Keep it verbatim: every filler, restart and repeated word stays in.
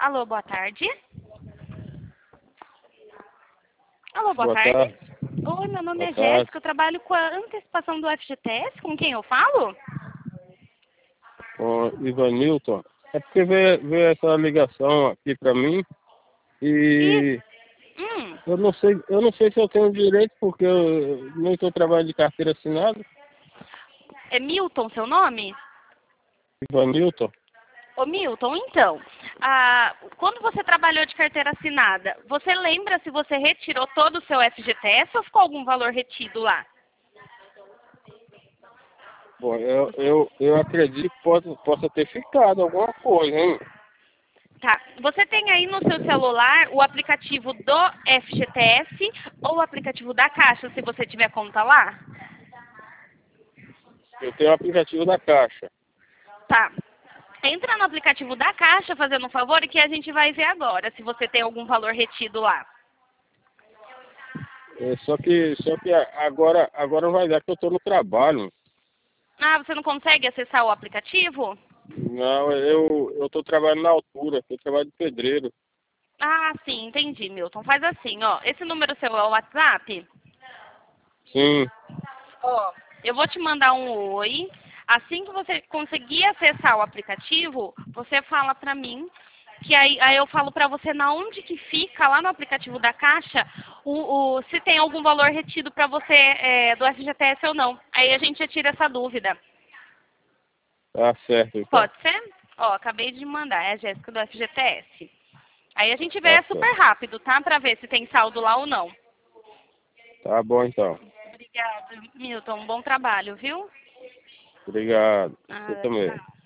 Alô, boa tarde. Alô, boa, Boa tarde. tarde. Oi, meu nome Boa é tarde. Jéssica, eu trabalho com a antecipação do F G T S, com quem eu falo? Ó, Ivanilton. É porque veio, veio essa ligação aqui para mim Isso. e Hum, eu não sei, eu não sei se eu tenho direito porque eu não estou trabalhando de carteira assinada. é Milton seu nome? Ivanilton. Ô, Milton, então, ah, quando você trabalhou de carteira assinada, você lembra se você retirou todo o seu F G T S ou ficou algum valor retido lá? Bom, eu, eu, eu acredito que possa, possa ter ficado alguma coisa, hein? Tá. Você tem aí no seu celular o aplicativo do F G T S ou o aplicativo da Caixa, se você tiver conta lá? Eu tenho o aplicativo da Caixa. Tá. Entra no aplicativo da Caixa, fazendo um favor, e que a gente vai ver agora, se você tem algum valor retido lá. É, só que, só que agora, agora não vai dar que eu estou no trabalho. Ah, você não consegue acessar o aplicativo? Não, eu eu estou trabalhando na altura, eu trabalho de pedreiro. Ah, sim, entendi, Milton. Faz assim, ó. Esse número seu é o WhatsApp? Sim, Ó, eu vou te mandar um oi. Assim que você conseguir acessar o aplicativo, você fala pra mim, que aí, aí eu falo pra você na onde que fica, lá no aplicativo da Caixa, o, o- se tem algum valor retido pra você é, do F G T S ou não. Aí a gente já tira essa dúvida. tá certo então. Pode ser? Ó, acabei de mandar, é a Jéssica do F G T S. Aí a gente vê Tá é super certo. rápido, tá? Pra ver se tem saldo lá ou não. Tá bom então. Obrigada, Milton. Bom trabalho, viu? Obrigado. Você Ah, também. tchau.